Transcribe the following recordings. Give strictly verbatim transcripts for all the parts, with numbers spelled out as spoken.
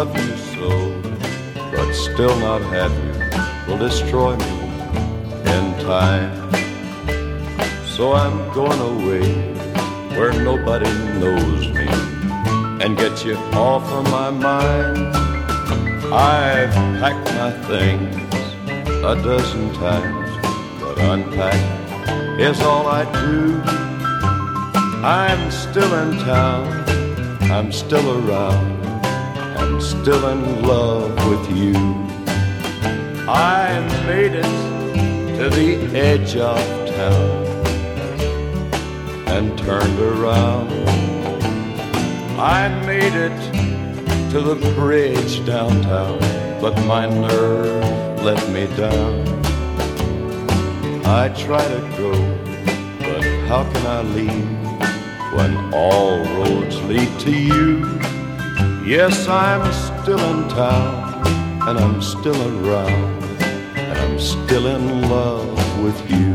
love you so, but still not have you will destroy me in time. So I'm going away where nobody knows me and get you off of my mind. I've packed my things a dozen times, but unpack is all I do. I'm still in town, I'm still around, I'm still in love with you. I made it to the edge of town and turned around. I made it to the bridge downtown, but my nerve let me down. I try to go, but how can I leave when all roads lead to you? Yes, I'm still in town, and I'm still around, and I'm still in love with you.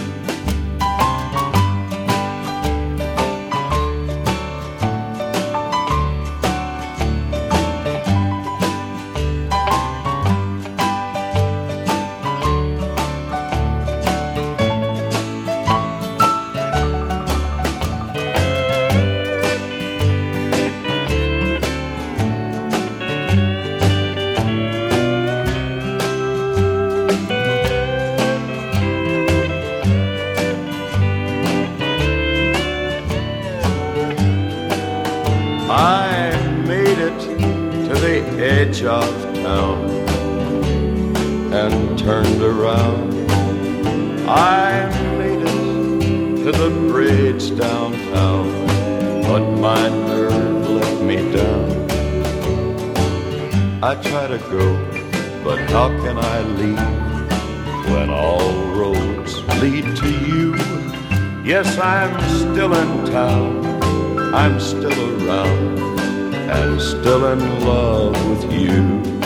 I made it to the edge of town and turned around. I made it to the bridge downtown, but my nerve let me down. I try to go, but how can I leave when all roads lead to you? Yes, I'm still in town, I'm still around, and still in love with you.